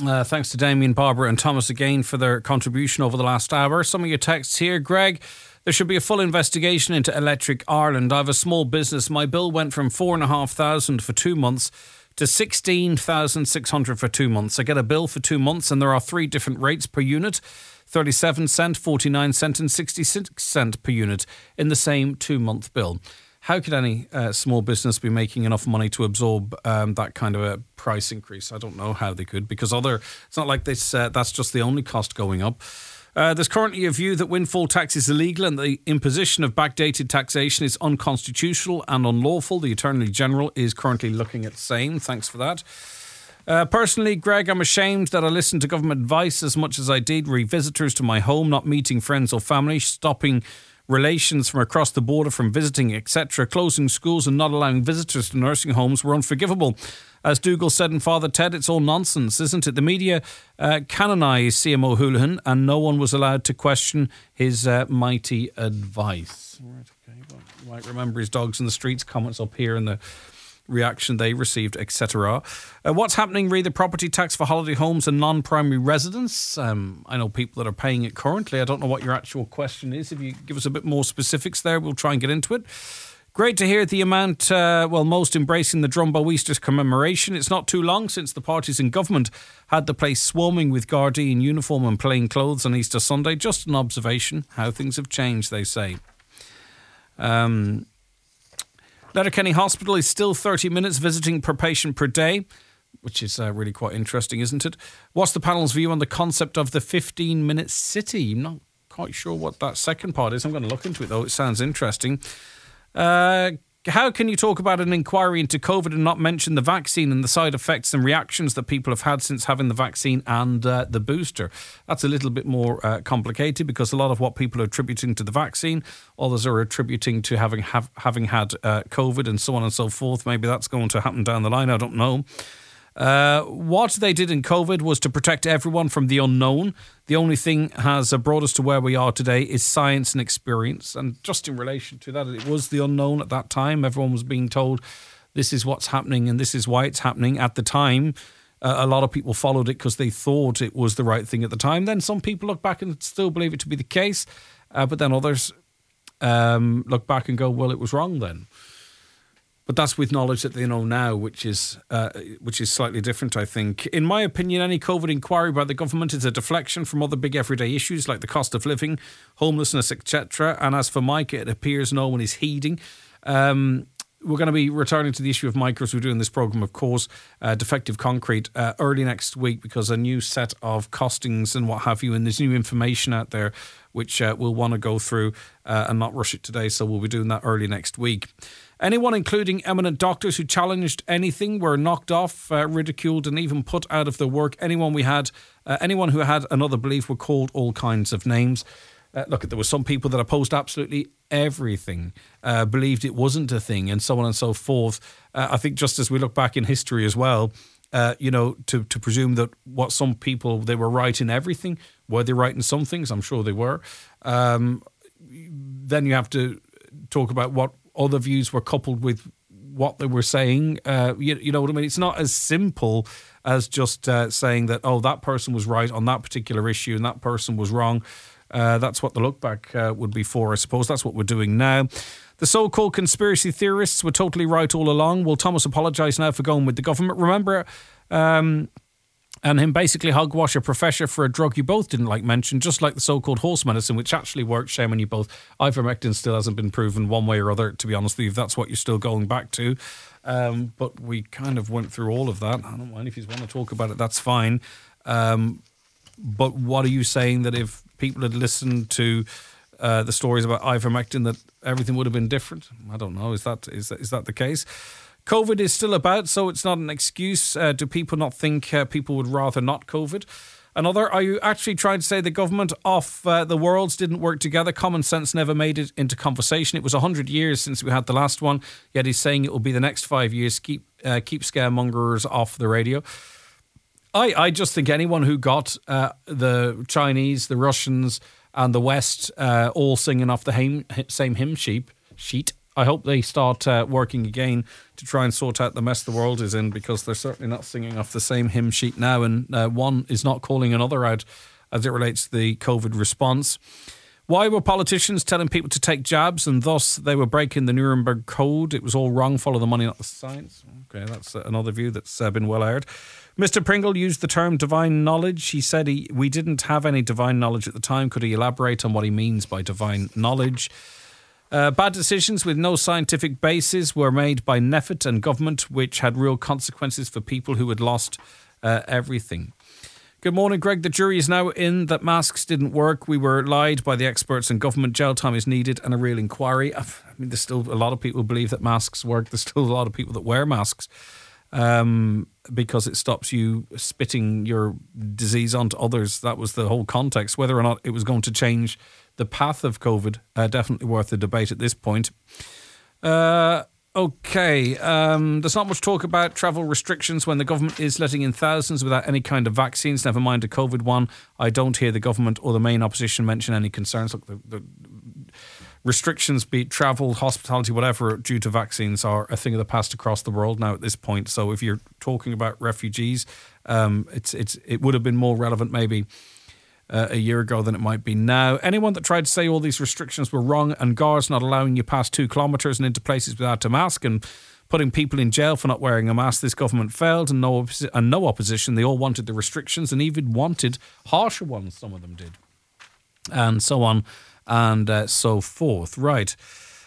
Thanks to Damien, Barbara and Thomas again for their contribution over the last hour. Some of your texts here. Greg, there should be a full investigation into Electric Ireland. I have a small business. My bill went from 4,500 for 2 months to 16,600 for 2 months. I get a bill for 2 months and there are 3 different rates per unit. 37 cent, 49 cent and 66 cent per unit in the same 2-month bill. How could any small business be making enough money to absorb that kind of a price increase? I don't know how they could, because it's not like this. That's just the only cost going up. There's currently a view that windfall tax is illegal and the imposition of backdated taxation is unconstitutional and unlawful. The Attorney General is currently looking at same. Thanks for that. Personally, Greg, I'm ashamed that I listened to government advice as much as I did. Visitors to my home, not meeting friends or family, stopping relations from across the border from visiting, etc. Closing schools and not allowing visitors to nursing homes were unforgivable. As Dougal said in Father Ted, it's all nonsense, isn't it? The media canonised CMO Houlihan and no one was allowed to question his mighty advice. Right, okay. Well, you might remember his dogs in the streets comments up here and the reaction they received, etc. What's happening re the property tax for holiday homes and non-primary residents? I know people that are paying it currently. I don't know what your actual question is. If you give us a bit more specifics there, we'll try and get into it. Great to hear the amount, most embracing the Drumbo Easter commemoration. It's not too long since the parties in government had the place swarming with Gardaí in uniform and plain clothes on Easter Sunday. Just an observation, how things have changed, they say. Letterkenny Hospital is still 30 minutes visiting per patient per day, which is really quite interesting, isn't it? What's the panel's view on the concept of the 15-minute city? I'm not quite sure what that second part is. I'm going to look into it, though. It sounds interesting. How can you talk about an inquiry into COVID and not mention the vaccine and the side effects and reactions that people have had since having the vaccine and the booster? That's a little bit more complicated, because a lot of what people are attributing to the vaccine, others are attributing to having had COVID and so on and so forth. Maybe that's going to happen down the line. I don't know. What they did in COVID was to protect everyone from the unknown. The only thing has brought us to where we are today is science and experience. And just in relation to that, it was the unknown at that time. Everyone was being told this is what's happening and this is why it's happening. At the time, a lot of people followed it because they thought it was the right thing at the time. Then some people look back and still believe it to be the case. But then others look back and go, well, it was wrong then. But that's with knowledge that they know now, which is slightly different, I think. In my opinion, any COVID inquiry by the government is a deflection from other big everyday issues like the cost of living, homelessness, etc. And as for Micah, it appears no one is heeding. We're going to be returning to the issue of Micah as we do in this programme, of course, defective concrete, early next week, because a new set of costings and what have you, and there's new information out there which we'll want to go through and not rush it today, so we'll be doing that early next week. Anyone, including eminent doctors who challenged anything, were knocked off, ridiculed and even put out of their work. Anyone who had another belief were called all kinds of names. Look, there were some people that opposed absolutely everything, believed it wasn't a thing, and so on and so forth. I think just as we look back in history as well, to presume that what some people, they were right in everything. Were they right in some things? I'm sure they were. Then you have to talk about what other views were coupled with what they were saying. You know what I mean? It's not as simple as just saying that, oh, that person was right on that particular issue and that person was wrong. That's what the look back would be for, I suppose. That's what we're doing now. The so-called conspiracy theorists were totally right all along. Will Thomas apologise now for going with the government? Remember, and him basically hogwash a professor for a drug you both didn't like mention, just like the so-called horse medicine, which actually works. Shame on you both. Ivermectin still hasn't been proven one way or other, to be honest with you, if that's what you're still going back to. But we kind of went through all of that. I don't mind if you want to talk about it, that's fine. But what are you saying, that if people had listened to the stories about ivermectin, that everything would have been different? I don't know. Is that the case? COVID is still about, so it's not an excuse. Do people not think people would rather not COVID? Another, are you actually trying to say the government of the worlds didn't work together? Common sense never made it into conversation. It was 100 years since we had the last one, yet he's saying it will be the next 5 years. Keep scaremongers off the radio. I just think anyone who got the Chinese, the Russians and the West all singing off the same hymn sheet, I hope they start working again to try and sort out the mess the world is in, because they're certainly not singing off the same hymn sheet now, and one is not calling another out as it relates to the COVID response. Why were politicians telling people to take jabs and thus they were breaking the Nuremberg Code? It was all wrong. Follow the money, not the science. Okay, that's another view that's been well aired. Mr. Pringle used the term divine knowledge. He said we didn't have any divine knowledge at the time. Could he elaborate on what he means by divine knowledge? Bad decisions with no scientific basis were made by NPHET and government, which had real consequences for people who had lost everything. Good morning, Greg. The jury is now in that masks didn't work. We were lied by the experts and government. Jail time is needed and a real inquiry. I mean, there's still a lot of people who believe that masks work. There's still a lot of people that wear masks because it stops you spitting your disease onto others. That was the whole context. Whether or not it was going to change the path of COVID, definitely worth the debate at this point. Okay, there's not much talk about travel restrictions when the government is letting in thousands without any kind of vaccines, never mind a COVID one. I don't hear the government or the main opposition mention any concerns. Look, the restrictions, be it travel, hospitality, whatever, due to vaccines are a thing of the past across the world now at this point. So if you're talking about refugees, it would have been more relevant maybe a year ago than it might be now. Anyone that tried to say all these restrictions were wrong and guards not allowing you past 2 kilometres and into places without a mask and putting people in jail for not wearing a mask, this government failed, and no opposition. They all wanted the restrictions and even wanted harsher ones, some of them did. And so on and so forth. Right.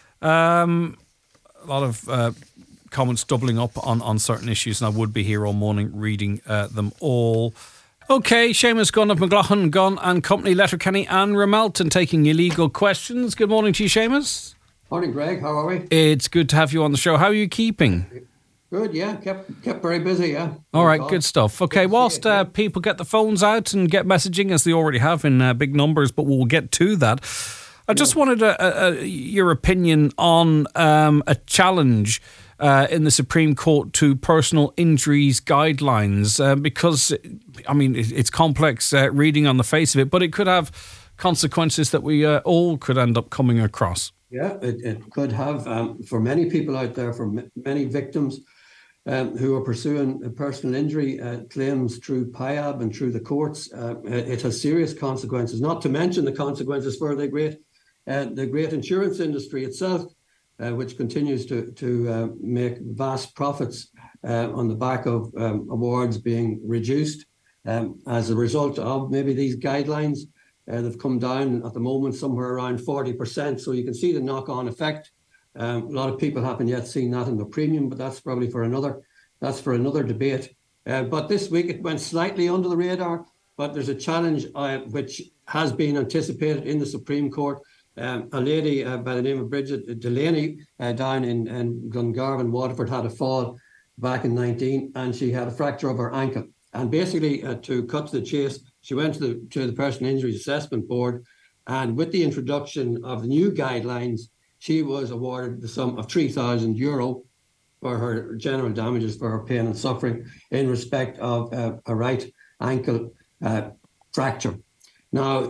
A lot of comments doubling up on certain issues, and I would be here all morning reading them all. Okay, Seamus Gunn of McLaughlin Gunn and Company, Letterkenny and Ramelton, taking illegal questions. Good morning to you, Seamus. Morning, Greg. How are we? It's good to have you on the show. How are you keeping? Good, yeah. Kept very busy, yeah. All right, good stuff. Okay, whilst people get the phones out and get messaging, as they already have in big numbers, but we'll get to that. I just wanted your opinion on a challenge in the Supreme Court to personal injuries guidelines, because, I mean, it's complex reading on the face of it, but it could have consequences that we all could end up coming across. Yeah, it could have. For many people out there, for many victims who are pursuing personal injury claims through PIAB and through the courts, it has serious consequences, not to mention the consequences for the great insurance industry itself, which continues to make vast profits on the back of awards being reduced as a result of maybe these guidelines. They've come down at the moment somewhere around 40%. So you can see the knock-on effect. A lot of people haven't yet seen that in the premium, but that's probably for another debate. But this week it went slightly under the radar, but there's a challenge which has been anticipated in the Supreme Court. A lady by the name of Bridget Delaney down in Gungarvan, Waterford, had a fall back in 2019, and she had a fracture of her ankle. And basically, to cut to the chase, she went to the Personal Injuries Assessment Board, and with the introduction of the new guidelines, she was awarded the sum of €3,000 for her general damages for her pain and suffering in respect of a right ankle fracture. Now,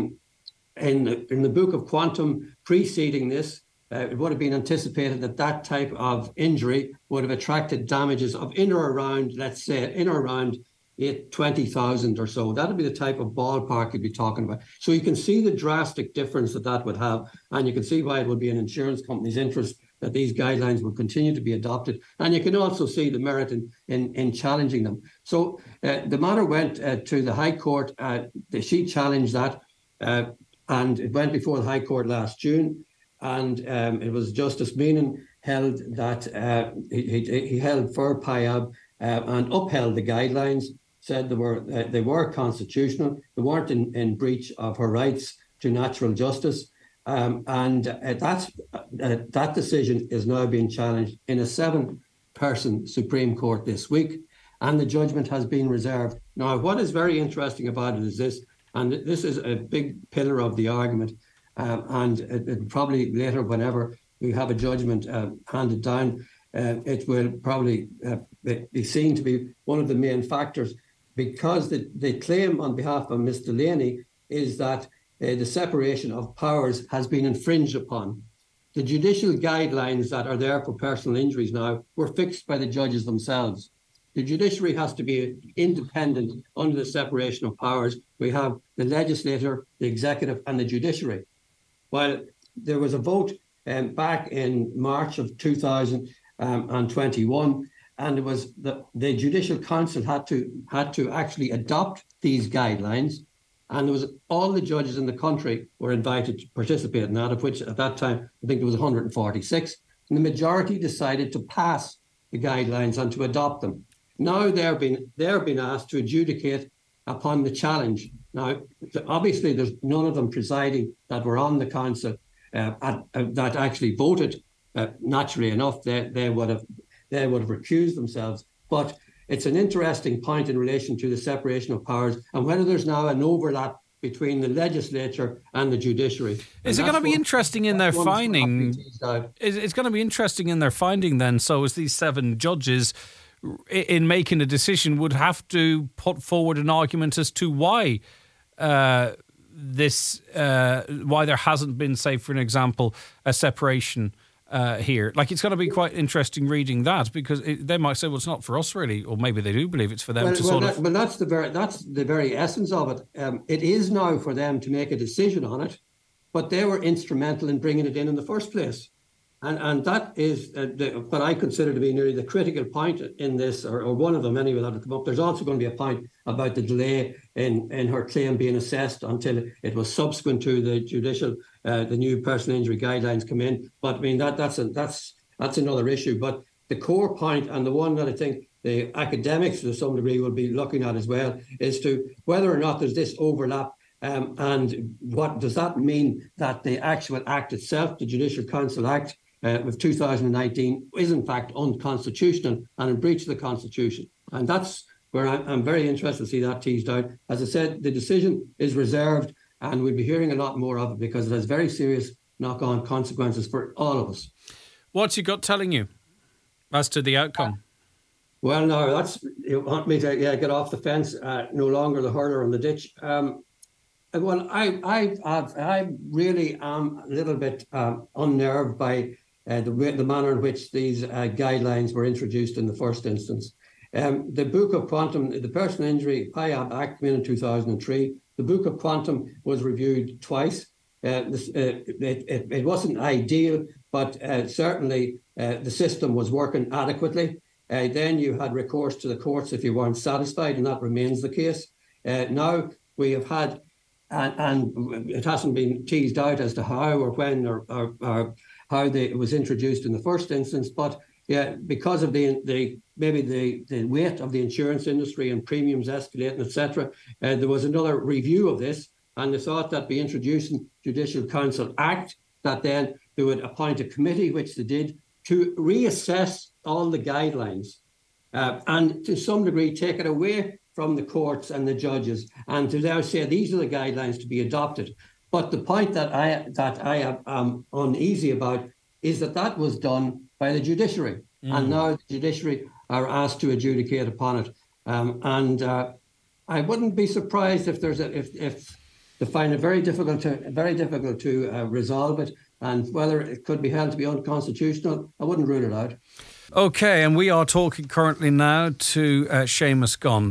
in the Book of Quantum preceding this, it would have been anticipated that that type of injury would have attracted damages of in or around, let's say, 20,000 or so. That would be the type of ballpark you'd be talking about. So you can see the drastic difference that would have, and you can see why it would be in insurance companies' interest that these guidelines will continue to be adopted. And you can also see the merit in challenging them. So the matter went to the High Court. She challenged that, and it went before the High Court last June. And it was Justice Meenan held that he held for PIAB and upheld the guidelines, said they were constitutional, they weren't in breach of her rights to natural justice. And that decision is now being challenged in a 7-person Supreme Court this week, and the judgment has been reserved. Now, what is very interesting about it is this, and this is a big pillar of the argument, and it probably later, whenever we have a judgment handed down, it will probably be seen to be one of the main factors, because the claim on behalf of Ms. Delaney is that the separation of powers has been infringed upon. the judicial guidelines that are there for personal injuries now were fixed by the judges themselves. The judiciary has to be independent under the separation of powers. We have the legislature, the executive, and the judiciary. While there was a vote back in March of 2021, and it was the Judicial Council had to actually adopt these guidelines, and there was all the judges in the country were invited to participate in that, of which at that time I think there was 146, and the majority decided to pass the guidelines and to adopt them. Now they're being asked to adjudicate upon the challenge. Now, obviously, there's none of them presiding that were on the council that actually voted. Naturally enough, they would have recused themselves. But it's an interesting point in relation to the separation of powers and whether there's now an overlap between the legislature and the judiciary. Is it going to be interesting in their finding? It's going to be interesting in their finding then. So, as these 7 judges, in making a decision, would have to put forward an argument as to why why there hasn't been, say, for an example, a separation here. Like, it's going to be quite interesting reading that, because they might say, well, it's not for us really, or maybe they do believe it's for them But that's the very essence of it. It is now for them to make a decision on it, but they were instrumental in bringing it in the first place. And that is what I consider to be nearly the critical point in this, or one of them anyway, that will come up. There's also going to be a point about the delay in her claim being assessed until it was subsequent to the the new personal injury guidelines come in. But I mean, that's another issue. But the core point, and the one that I think the academics to some degree will be looking at as well, is to whether or not there's this overlap. And what does that mean that the actual act itself, the Judicial Council Act, of 2019 is in fact unconstitutional and in breach of the Constitution. And that's where I'm very interested to see that teased out. As I said, the decision is reserved and we'll be hearing a lot more of it because it has very serious knock-on consequences for all of us. What's your gut telling you as to the outcome? Well, no, you want me to get off the fence, no longer the hurler on the ditch. Well, I really am a little bit unnerved by the manner in which these guidelines were introduced in the first instance. The Book of Quantum, the Personal Injury PIAB Act came in 2003. The Book of Quantum was reviewed twice. It wasn't ideal, but certainly the system was working adequately. Then you had recourse to the courts if you weren't satisfied, and that remains the case. Now we have had, and it hasn't been teased out as to how or when or how it was introduced in the first instance, but yeah, because of the weight of the insurance industry and premiums escalating, etc., there was another review of this, and they thought that by introducing Judicial Council Act, that then they would appoint a committee, which they did, to reassess all the guidelines and to some degree take it away from the courts and the judges, and to now say these are the guidelines to be adopted. But the point that I am uneasy about is that was done by the judiciary, and now the judiciary are asked to adjudicate upon it. And I wouldn't be surprised if if they find it very difficult to resolve it, and whether it could be held to be unconstitutional. I wouldn't rule it out. Okay, and we are talking currently now to Seamus Gunn.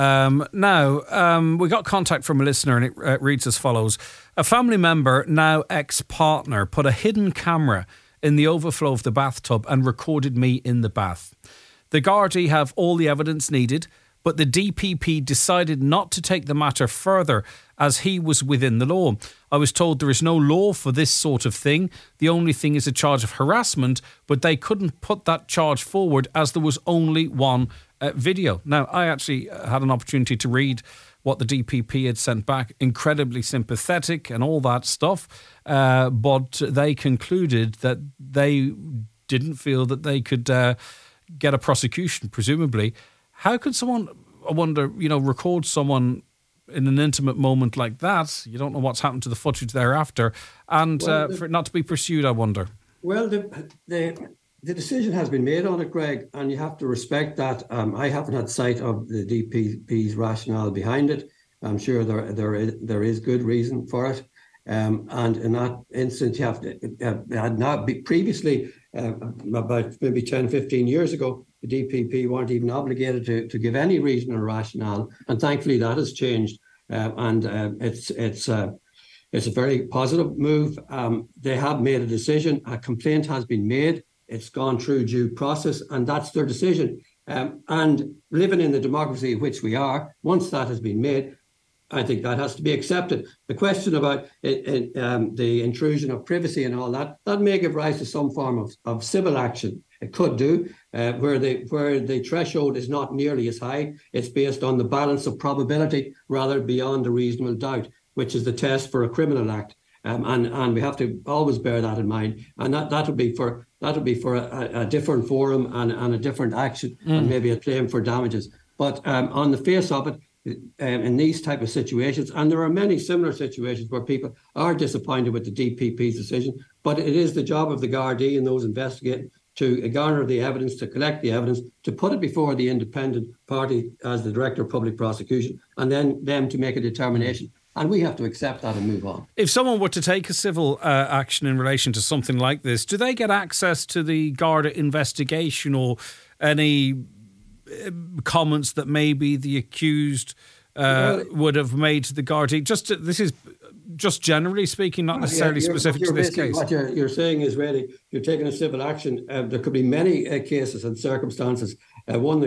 We got contact from a listener, and it reads as follows. A family member, now ex-partner, put a hidden camera in the overflow of the bathtub and recorded me in the bath. The Gardaí have all the evidence needed, but the DPP decided not to take the matter further as he was within the law. I was told there is no law for this sort of thing. The only thing is a charge of harassment, but they couldn't put that charge forward as there was only one video. Now, I actually had an opportunity to read what the DPP had sent back, incredibly sympathetic and all that stuff, but they concluded that they didn't feel that they could get a prosecution, presumably. How could someone, I wonder, record someone in an intimate moment like that? You don't know what's happened to the footage thereafter, and for it not to be pursued, I wonder. Well, the decision has been made on it, Greg, and you have to respect that. I haven't had sight of the DPP's rationale behind it. I'm sure there is good reason for it. And in that instance, you have to, had not be previously, about maybe 10, 15 years ago, the DPP weren't even obligated to give any reason or rationale. And thankfully that has changed. It's a very positive move. They have made a decision. A complaint has been made. It's gone through due process, and that's their decision. And living in the democracy in which we are, once that has been made, I think that has to be accepted. The question about the intrusion of privacy and all that, that may give rise to some form of civil action. It could do, where the threshold is not nearly as high. It's based on the balance of probability rather beyond a reasonable doubt, which is the test for a criminal act. And we have to always bear that in mind. And that would be for a different forum and a different action, and maybe a claim for damages. But on the face of it, in these type of situations, and there are many similar situations where people are disappointed with the DPP's decision, but it is the job of the Gardaí and those investigating to garner the evidence, to collect the evidence, to put it before the independent party as the Director of Public Prosecution, and then them to make a determination. And we have to accept that and move on. If someone were to take a civil action in relation to something like this, do they get access to the Garda investigation or any comments that maybe the accused would have made to the Gardaí? This is just generally speaking, not necessarily specific to this case. What you're saying is really, you're taking a civil action. There could be many cases and circumstances. One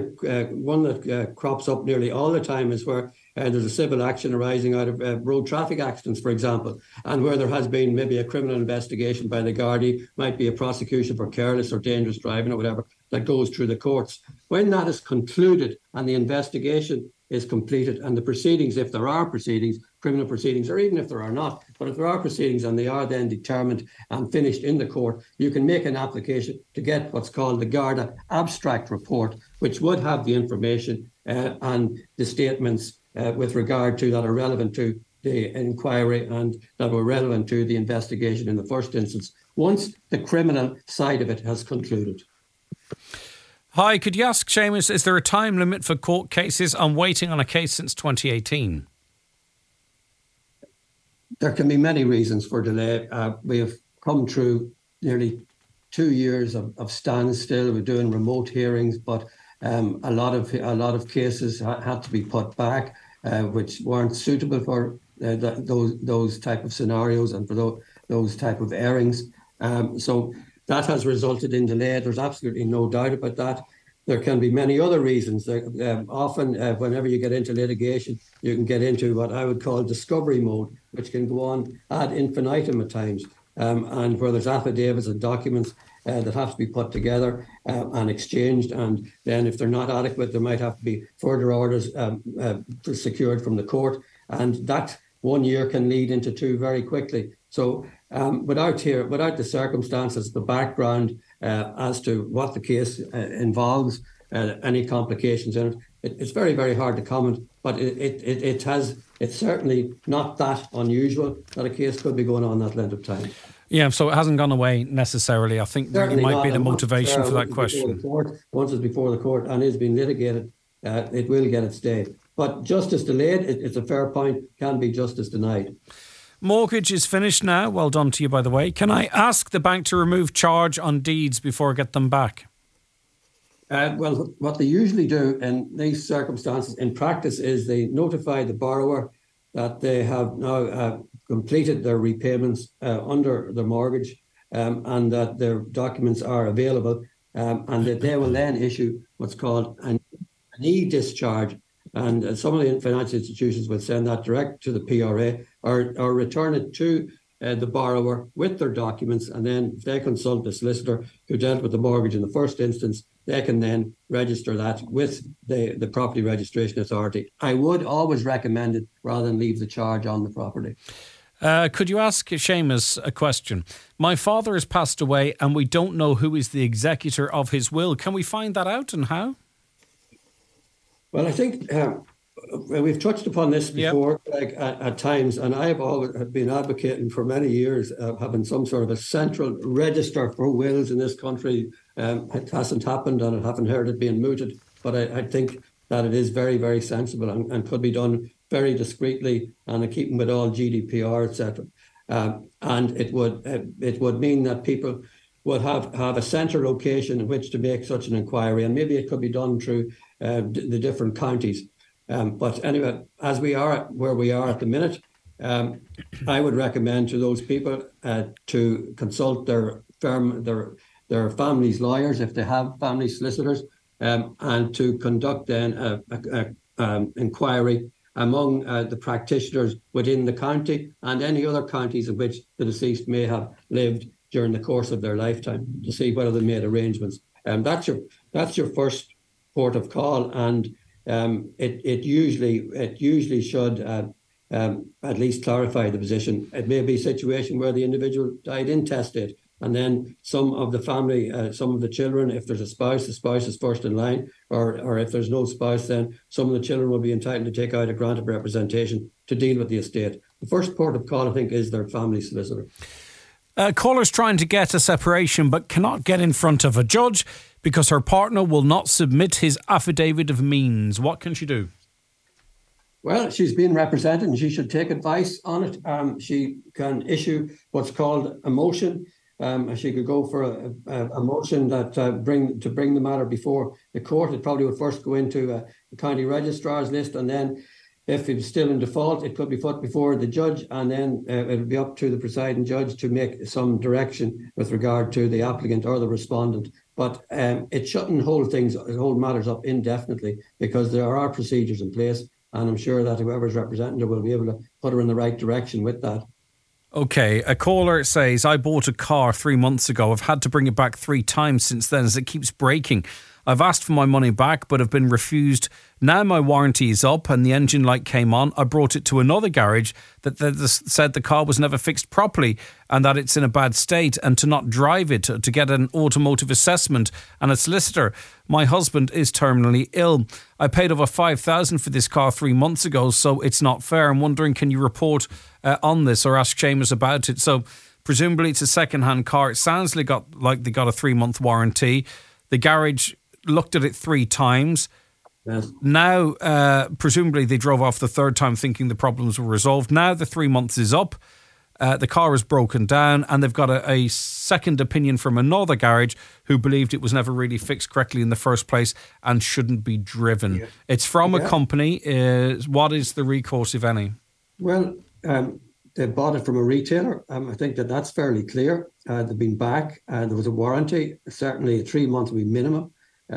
that crops up nearly all the time is where there's a civil action arising out of road traffic accidents, for example, and where there has been maybe a criminal investigation by the Gardaí, might be a prosecution for careless or dangerous driving or whatever, that goes through the courts. When that is concluded and the investigation is completed and the proceedings, if there are proceedings, criminal proceedings, or even if there are not, but if there are proceedings and they are then determined and finished in the court, you can make an application to get what's called the Garda abstract report, which would have the information and the statements with regard to that are relevant to the inquiry and that were relevant to the investigation in the first instance, once the criminal side of it has concluded. Hi, could you ask Seamus, is there a time limit for court cases? I'm waiting on a case since 2018. There can be many reasons for delay. We have come through nearly 2 years of standstill. We're doing remote hearings, but a lot of cases had to be put back, which weren't suitable for those type of scenarios and for those type of airings. So that has resulted in delay. There's absolutely no doubt about that. There can be many other reasons. Often, whenever you get into litigation, you can get into what I would call discovery mode, which can go on ad infinitum at times, and where there's affidavits and documents that have to be put together and exchanged. And then if they're not adequate, there might have to be further orders secured from the court. And that 1 year can lead into 2 very quickly. So without the circumstances, the background as to what the case involves, any complications in it, it's very, very hard to comment. But it's certainly not that unusual that a case could be going on that length of time. Yeah, so it hasn't gone away necessarily. I think that might be the motivation for that question. Once it's before the court and is being litigated, it will get its day. But justice delayed, it's a fair point, can be justice denied. Mortgage is finished now. Well done to you, by the way. Can I ask the bank to remove charge on deeds before I get them back? Well, what they usually do in these circumstances in practice is they notify the borrower that they have now completed their repayments under the mortgage and that their documents are available and that they will then issue what's called an e-discharge. And some of the financial institutions will send that direct to the PRA or return it to the borrower with their documents. And then if they consult the solicitor who dealt with the mortgage in the first instance, they can then register that with the Property Registration Authority. I would always recommend it rather than leave the charge on the property. Could you ask Seamus a question? My father has passed away and we don't know who is the executor of his will. Can we find that out and how? Well, I think we've touched upon this before, at times, and I've always been advocating for many years having some sort of a central register for wills in this country. It hasn't happened, and I haven't heard it being mooted, but I think that it is very, very sensible and could be done very discreetly and in keeping with all GDPR, etc. and it would mean that people would have a centre location in which to make such an inquiry, and maybe it could be done through the different counties. But anyway, as we are where we are at the minute, I would recommend to those people to consult their family's lawyers if they have family solicitors, and to conduct then an inquiry among the practitioners within the county and any other counties in which the deceased may have lived during the course of their lifetime, to see whether they made arrangements. That's your first port of call, and it usually should at least clarify the position. It may be a situation where the individual died intestate, and then some of the family, some of the children, if there's a spouse, the spouse is first in line, or if there's no spouse, then some of the children will be entitled to take out a grant of representation to deal with the estate. The first port of call, I think, is their family solicitor. Caller's trying to get a separation but cannot get in front of a judge because her partner will not submit his affidavit of means. What can she do? Well, she's being represented and she should take advice on it. She can issue what's called a motion. She could go for a motion that bring the matter before the court. It probably would first go into the county registrar's list, and then if it was still in default, it could be put before the judge, and then it would be up to the presiding judge to make some direction with regard to the applicant or the respondent. But it shouldn't hold matters up indefinitely, because there are procedures in place, and I'm sure that whoever's representing her will be able to put her in the right direction with that. Okay, a caller says, I bought a car 3 months ago. I've had to bring it back 3 times since then as it keeps breaking. I've asked for my money back but have been refused. Now my warranty is up and the engine light came on. I brought it to another garage that said the car was never fixed properly and that it's in a bad state, and to not drive it to get an automotive assessment and a solicitor. My husband is terminally ill. I paid over $5,000 for this car 3 months ago, so it's not fair. I'm wondering, can you report on this or ask Seamus about it? So presumably it's a second-hand car. It sounds like they got a 3-month warranty. The garage looked at it 3 times. Yes. Now, presumably they drove off the 3rd time thinking the problems were resolved. Now the 3 months is up. The car is broken down and they've got a second opinion from another garage who believed it was never really fixed correctly in the first place and shouldn't be driven. Yeah. It's from a company. What is the recourse, if any? Well, they bought it from a retailer. I think that's fairly clear. They've been back. There was a warranty. Certainly a 3 month would be minimum.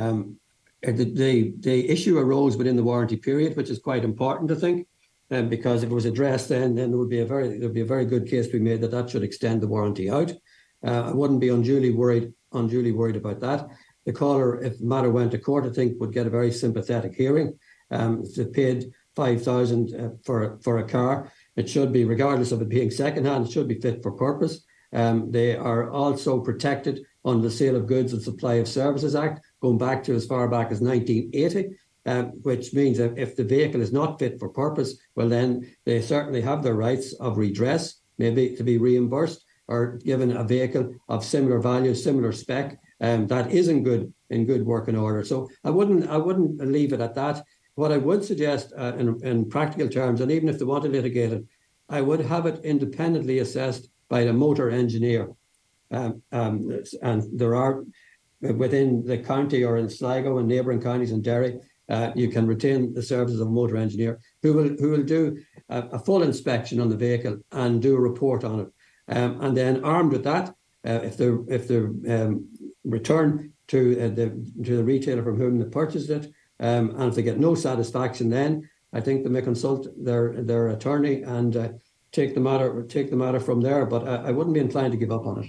The issue arose within the warranty period, which is quite important, I think, because if it was addressed then there would be a very good case to be made that should extend the warranty out. I wouldn't be unduly worried about that. The caller, if the matter went to court, I think would get a very sympathetic hearing. If they paid $5,000 for a car, it should be, regardless of it being secondhand, it should be fit for purpose. They are also protected under the Sale of Goods and Supply of Services Act, going back to as far back as 1980, which means that if the vehicle is not fit for purpose, well then they certainly have their rights of redress, maybe to be reimbursed or given a vehicle of similar value, similar spec, that is in good working order. So I wouldn't leave it at that. What I would suggest in practical terms, and even if they want to litigate it, I would have it independently assessed by the motor engineer. And there are, within the county or in Sligo and neighbouring counties in Derry, you can retain the services of a motor engineer who will do a full inspection on the vehicle and do a report on it. And then armed with that, if they return to the retailer from whom they purchased it, and if they get no satisfaction, then I think they may consult their attorney and take the matter from there. But I wouldn't be inclined to give up on it.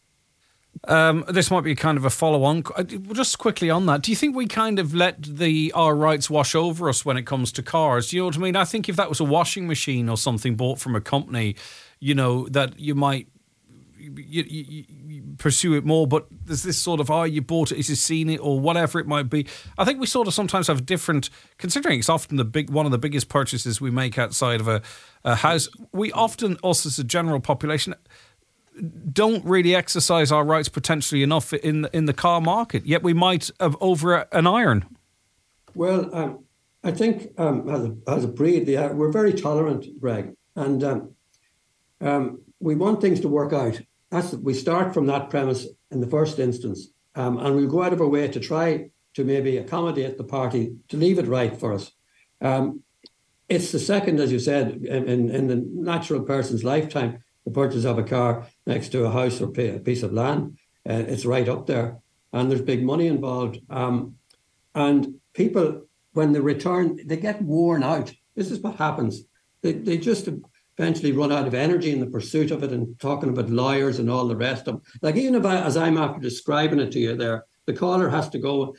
This might be kind of a follow-on. Just quickly on that, do you think we kind of let our rights wash over us when it comes to cars? Do you know what I mean? I think if that was a washing machine or something bought from a company, that you might you pursue it more. But there's this sort of, you bought it, you've seen it, or whatever it might be. I think we sort of sometimes have different, considering it's often one of the biggest purchases we make outside of a house. We often, us as a general population, don't really exercise our rights potentially enough in the car market, yet we might have over an iron. Well, I think as a breed, we're very tolerant, Greg, and We want things to work out. We start from that premise in the first instance, and we'll go out of our way to try to maybe accommodate the party to leave it right for us. It's the second, as you said, in the natural person's lifetime, the purchase of a car next to a house or a piece of land. It's right up there, and there's big money involved. And people, when they return, they get worn out. This is what happens. They just eventually run out of energy in the pursuit of it, and talking about lawyers and all the rest of them. Like, even if as I'm after describing it to you there, the caller has to go,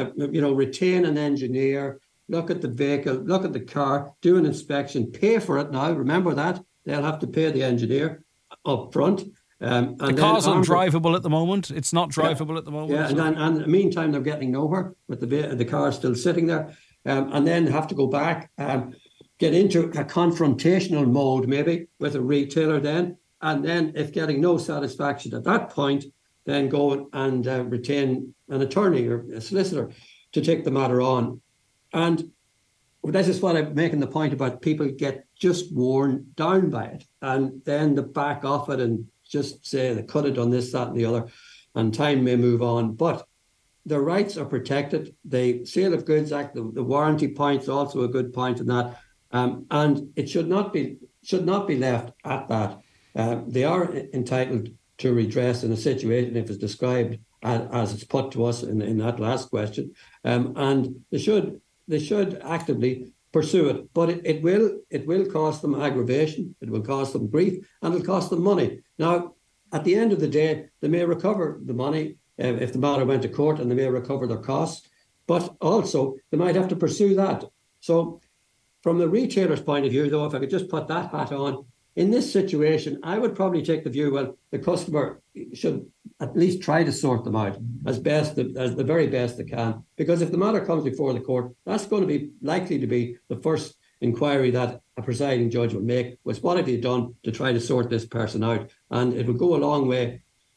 retain an engineer, look at the vehicle, look at the car, do an inspection, pay for it now. Remember that. They'll have to pay the engineer up front. The car's undrivable at the moment. It's not drivable at the moment. Yeah, and in the meantime, they're getting nowhere with the car still sitting there. And then have to go back, get into a confrontational mode maybe with a retailer then. And then if getting no satisfaction at that point, then go and retain an attorney or a solicitor to take the matter on. And this is what I'm making the point about. People get just worn down by it, and then they back off it and just say they could have done this, that, and the other, and time may move on. But their rights are protected. The Sale of Goods Act, the warranty point's also a good point in that, and it should not be left at that. They are entitled to redress in a situation if it's described as it's put to us in that last question, and they should actively pursue it. But it will cost them aggravation, it will cost them grief, and it'll cost them money. Now, at the end of the day, they may recover the money if the matter went to court, and they may recover their costs, but also they might have to pursue that. So from the retailer's point of view, though, if I could just put that hat on, in this situation, I would probably take the view, well, the customer should at least try to sort them out as the very best they can. Because if the matter comes before the court, that's going to be likely to be the first inquiry that a presiding judge will make, was what have you done to try to sort this person out? And it will go a long way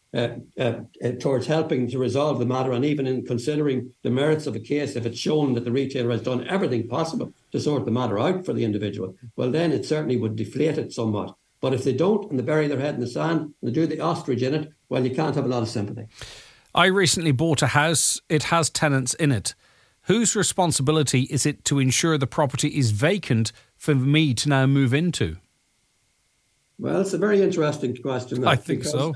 towards helping to resolve the matter, and even in considering the merits of a case, if it's shown that the retailer has done everything possible to sort the matter out for the individual, well, then it certainly would deflate it somewhat. But if they don't, and they bury their head in the sand, and they do the ostrich in it, well, you can't have a lot of sympathy. I recently bought a house. It has tenants in it. Whose responsibility is it to ensure the property is vacant for me to now move into? Well, it's a very interesting question. I think so.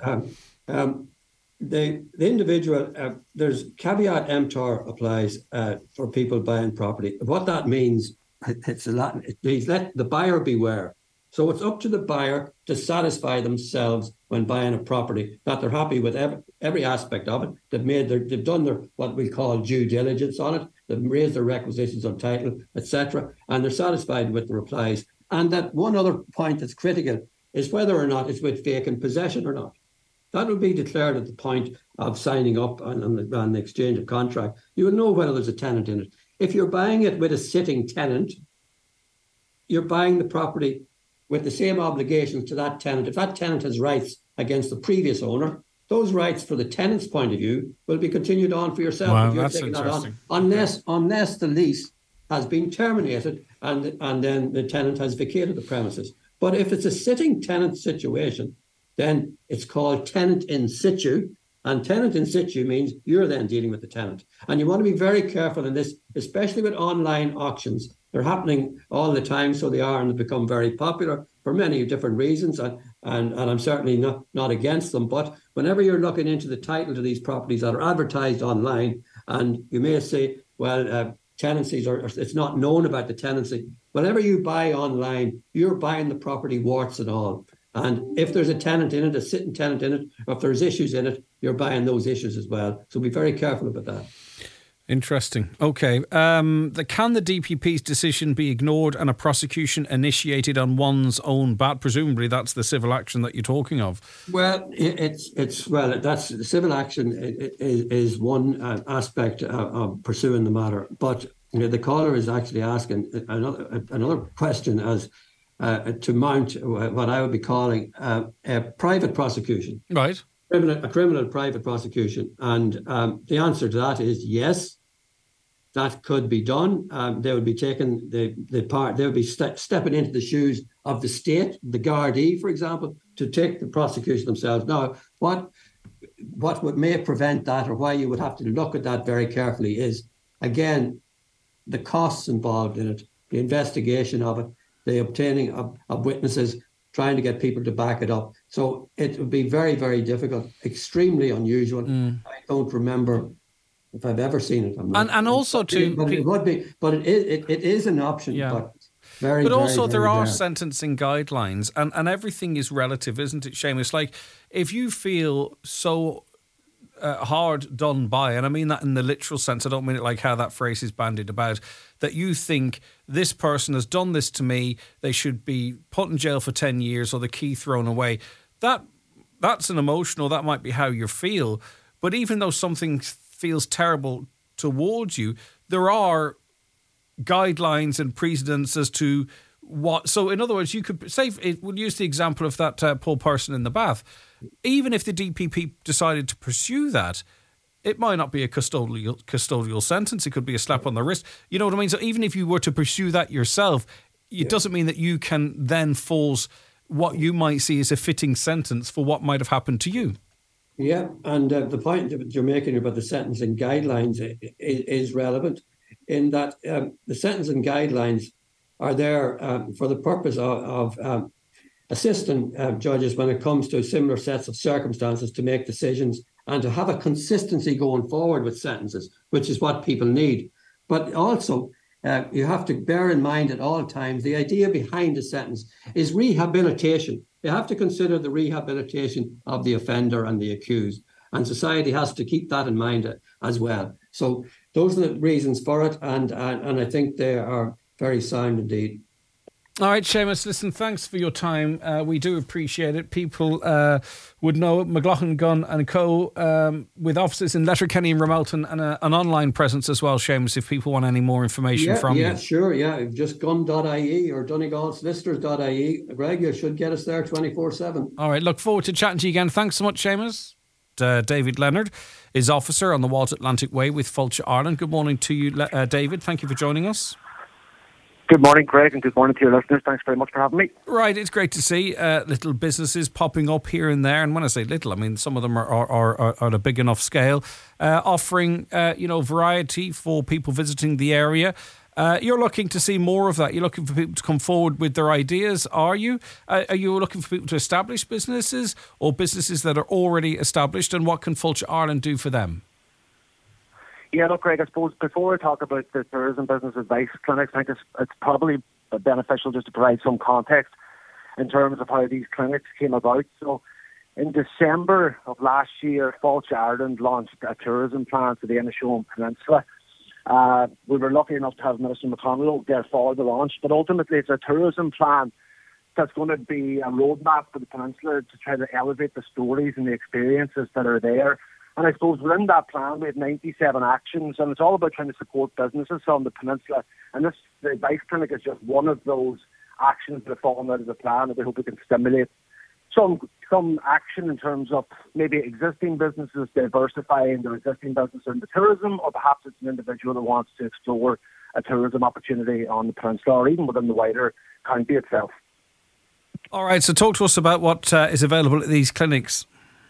The individual, there's caveat emptor applies for people buying property. What that means, it's a lot. Please let the buyer beware. So it's up to the buyer to satisfy themselves when buying a property that they're happy with every aspect of it. They've done their what we call due diligence on it. They've raised their requisitions on title, etc., and they're satisfied with the replies. And that one other point that's critical is whether or not it's with vacant possession or not. That will be declared at the point of signing up on the exchange of contract. You will know whether there's a tenant in it. If you're buying it with a sitting tenant, you're buying the property with the same obligations to that tenant. If that tenant has rights against the previous owner, those rights for the tenant's point of view will be continued on for yourself. Wow, if you're that's taking interesting. that on, unless the lease has been terminated and then the tenant has vacated the premises. But if it's a sitting tenant situation, then it's called tenant in situ. And tenant in situ means you're then dealing with the tenant. And you want to be very careful in this, especially with online auctions. They're happening all the time, so they are, and they've become very popular for many different reasons. And I'm certainly not against them. But whenever you're looking into the title to these properties that are advertised online, and you may say, well, tenancies, or it's not known about the tenancy. Whenever you buy online, you're buying the property warts and all. And if there's a tenant in it, a sitting tenant in it, or if there's issues in it, you're buying those issues as well. So be very careful about that. Interesting. Okay. Can the DPP's decision be ignored and a prosecution initiated on one's own bat? Presumably that's the civil action that you're talking of. Well, that's the civil action is one aspect of pursuing the matter. But the caller is actually asking another question as to mount what I would be calling a private prosecution. Right. A criminal private prosecution. And the answer to that is yes, that could be done. They would be taking they would be stepping into the shoes of the state, the Gardaí, for example, to take the prosecution themselves. Now, what may prevent that, or why you would have to look at that very carefully, is, again, the costs involved in it, the investigation of it, the obtaining of witnesses, trying to get people to back it up. So it would be very, very difficult, extremely unusual. I don't remember if I've ever seen it. And also too, but it would be, but it is an option. Yeah. But very, but very, also very there are rare. sentencing guidelines, and everything is relative, isn't it, Seamus? Like, if you feel so hard done by, and I mean that in the literal sense, I don't mean it like how that phrase is bandied about, that you think this person has done this to me, they should be put in jail for 10 years or the key thrown away. That's an emotional, that might be how you feel. But even though something feels terrible towards you, there are guidelines and precedents as to what. So in other words, you could say, we'll use the example of that poor person in the bath. Even if the DPP decided to pursue that, it might not be a custodial sentence. It could be a slap on the wrist. You know what I mean? So even if you were to pursue that yourself, it doesn't mean that you can then force what you might see as a fitting sentence for what might have happened to you. Yeah, and the point that you're making about the sentencing guidelines is relevant in that the sentencing guidelines are there for the purpose of assisting judges when it comes to similar sets of circumstances to make decisions and to have a consistency going forward with sentences, which is what people need. But also, you have to bear in mind at all times, the idea behind a sentence is rehabilitation. You have to consider the rehabilitation of the offender and the accused. And society has to keep that in mind as well. So those are the reasons for it. And I think they are very sound indeed. All right, Seamus, listen, thanks for your time. We do appreciate it. People would know McLaughlin Gunn and Co. With offices in Letterkenny and Ramelton and an online presence as well, Seamus, if people want any more information from you. Yeah, sure, yeah. Just gun.ie or donegalsolicitors.ie. Greg, you should get us there 24/7. All right, look forward to chatting to you again. Thanks so much, Seamus. David Leonard is officer on the Walls Atlantic Way with Fáilte Ireland. Good morning to you, David. Thank you for joining us. Good morning, Greg, and good morning to your listeners. Thanks very much for having me. Right, it's great to see little businesses popping up here and there, and when I say little, I mean some of them are at a big enough scale, offering variety for people visiting the area. You're looking to see more of that. You're looking for people to come forward with their ideas, are you? Are you looking for people to establish businesses or businesses that are already established, and what can Fáilte Ireland do for them? Yeah, look, Greg, I suppose before I talk about the tourism business advice clinics, I think it's probably beneficial just to provide some context in terms of how these clinics came about. So in December of last year, Fáilte Ireland launched a tourism plan for the Inishowen Peninsula. We were lucky enough to have Minister McConnell there for the launch, but ultimately it's a tourism plan that's going to be a roadmap for the peninsula to try to elevate the stories and the experiences that are there. And I suppose within that plan, we have 97 actions, and it's all about trying to support businesses on the peninsula. And the advice clinic is just one of those actions that have fallen out of the plan that we hope we can stimulate some action in terms of maybe existing businesses diversifying their existing business into tourism, or perhaps it's an individual that wants to explore a tourism opportunity on the peninsula or even within the wider county itself. All right, so talk to us about what is available at these clinics.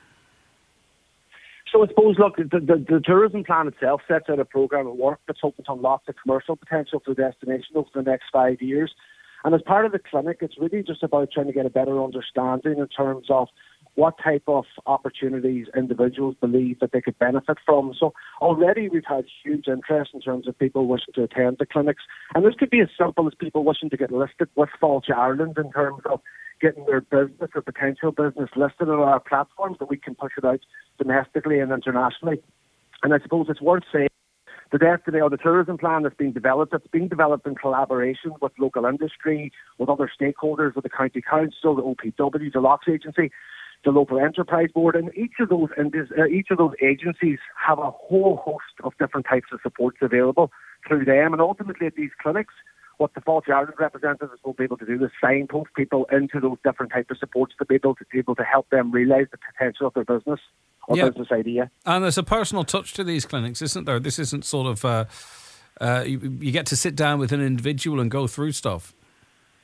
So I suppose, look, the tourism plan itself sets out a programme of work that's hoping to unlock the commercial potential for the destination over the next 5 years. And as part of the clinic, it's really just about trying to get a better understanding in terms of what type of opportunities individuals believe that they could benefit from. So already we've had huge interest in terms of people wishing to attend the clinics. And this could be as simple as people wishing to get listed with Fáilte Ireland in terms of getting their business or potential business listed on our platforms that we can push it out domestically and internationally. And I suppose it's worth saying the destiny or the tourism plan that's being developed, it's being developed in collaboration with local industry, with other stakeholders, with the County Council, the OPW, the Locks Agency, the local enterprise board, and each of those agencies have a whole host of different types of supports available through them. And ultimately at these clinics, what the Fáilte Ireland representatives will be able to do is signpost people into those different types of supports to be able to help them realise the potential of their business or business idea. And there's a personal touch to these clinics, isn't there? This isn't sort of you get to sit down with an individual and go through stuff.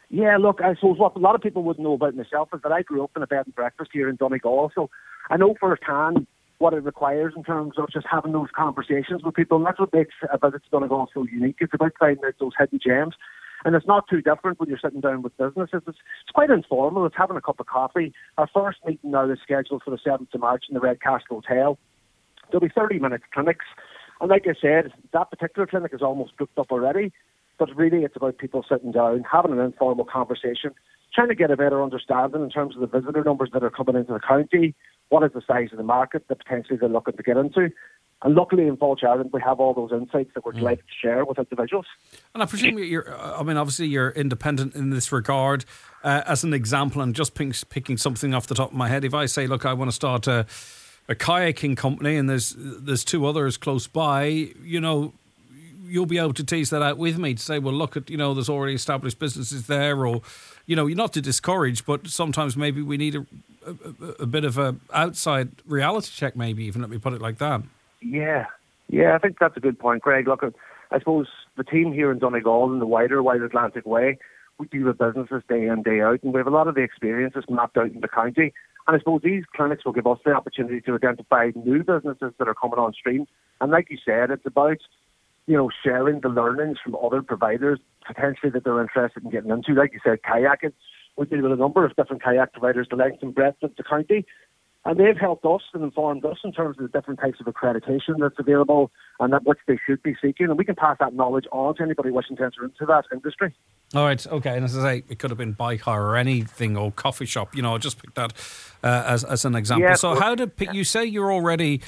Yeah, look, I suppose what a lot of people wouldn't know about myself is that I grew up in a bed and breakfast here in Donegal, so I know firsthand what it requires in terms of just having those conversations with people, and that's what makes Visit to Donegal so unique. It's about finding out those hidden gems, and it's not too different when you're sitting down with businesses. It's quite informal. It's having a cup of coffee. Our first meeting now is scheduled for the 7th of March in the Red Castle Hotel. There'll be 30-minute clinics, and like I said, that particular clinic is almost booked up already. But really, it's about people sitting down, having an informal conversation, trying to get a better understanding in terms of the visitor numbers that are coming into the county, what is the size of the market that potentially they're looking to get into. And luckily in Fulch Ireland, we have all those insights that we're delighted to share with individuals. And I presume obviously you're independent in this regard. As an example, and just picking something off the top of my head, if I say, look, I want to start a kayaking company and there's two others close by, you know, you'll be able to tease that out with me to say, well, look at, you know, there's already established businesses there, or, you know, not to discourage, but sometimes maybe we need a bit of a outside reality check, maybe even, let me put it like that. Yeah, I think that's a good point, Greg. Look, I suppose the team here in Donegal and the wider Wild Atlantic Way, we deal with businesses day in, day out, and we have a lot of the experiences mapped out in the county. And I suppose these clinics will give us the opportunity to identify new businesses that are coming on stream. And like you said, it's about, you know, sharing the learnings from other providers, potentially that they're interested in getting into. Like you said, kayaking. We deal with a number of different kayak providers, the length and breadth of the county. And they've helped us and informed us in terms of the different types of accreditation that's available and that which they should be seeking. And we can pass that knowledge on to anybody wishing to enter into that industry. All right, okay. And as I say, it could have been bike hire or anything, or coffee shop. You know, I'll just pick that as an example. Yeah, so how did you say you're already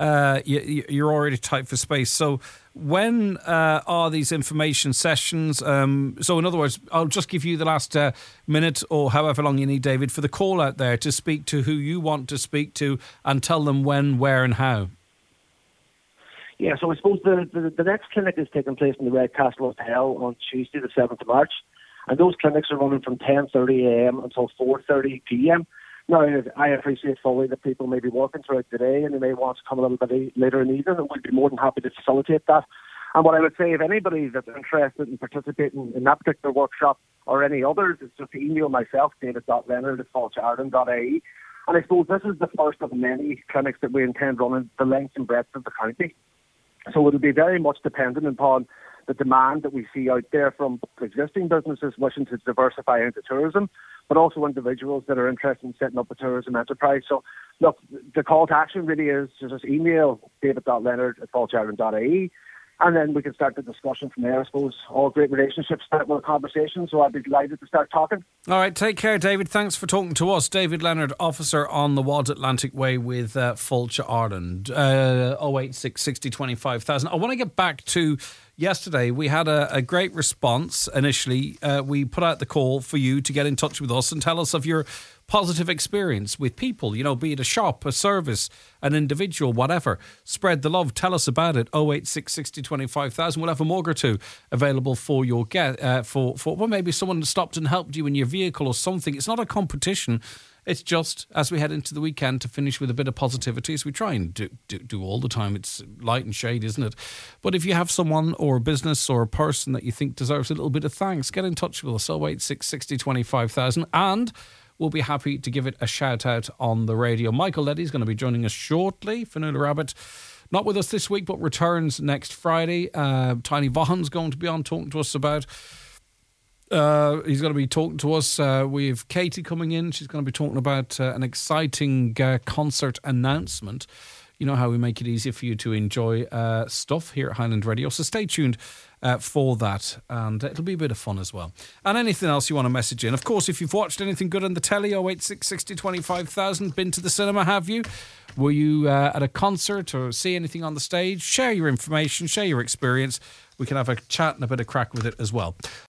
you're already tight for space? So when are these information sessions? So in other words, I'll just give you the last minute or however long you need, David, for the call out there to speak to who you want to speak to and tell them when, where and how. Yeah, so I suppose the next clinic is taking place in the Red Castle Hotel on Tuesday the 7th of March. And those clinics are running from 10:30am until 4:30pm. Now, I appreciate fully that people may be working throughout the day and they may want to come a little bit later in the evening, and we'd be more than happy to facilitate that. And what I would say, if anybody that's interested in participating in that particular workshop or any others, is just to email myself, david.leonard@fulchireland.ie. And I suppose this is the first of many clinics that we intend running the length and breadth of the county. So it'll be very much dependent upon the demand that we see out there from existing businesses wishing to diversify into tourism, but also individuals that are interested in setting up a tourism enterprise. So, look, the call to action really is to just email david.leonard@fulchireland.ie, and then we can start the discussion from there. I suppose all great relationships start with a conversation, so I'd be delighted to start talking. All right, take care, David. Thanks for talking to us. David Leonard, officer on the Wild Atlantic Way with Fulch Ireland. 086 60 25,000. I want to get back to yesterday. We had a great response initially. We put out the call for you to get in touch with us and tell us of your positive experience with people, you know, be it a shop, a service, an individual, whatever. Spread the love. Tell us about it. 086 60 25,000. We'll have a mug or two available for your well, maybe someone stopped and helped you in your vehicle or something. It's not a competition. It's just, as we head into the weekend, to finish with a bit of positivity, as we try and do all the time. It's light and shade, isn't it? But if you have someone or a business or a person that you think deserves a little bit of thanks, get in touch with us, 086 60 25,000, and we'll be happy to give it a shout out on the radio. Michael Leddy's going to be joining us shortly. Fionnuala Rabbit, not with us this week, but returns next Friday. Tiny Vaughan's going to be on talking to us about... he's going to be talking to us. We have Katie coming in. She's going to be talking about an exciting concert announcement. You know how we make it easier for you to enjoy stuff here at Highland Radio. So stay tuned for that, and it'll be a bit of fun as well. And anything else you want to message in. Of course, if you've watched anything good on the telly, 086 60 25,000, been to the cinema, have you? Were you at a concert or see anything on the stage? Share your information, share your experience. We can have a chat and a bit of crack with it as well.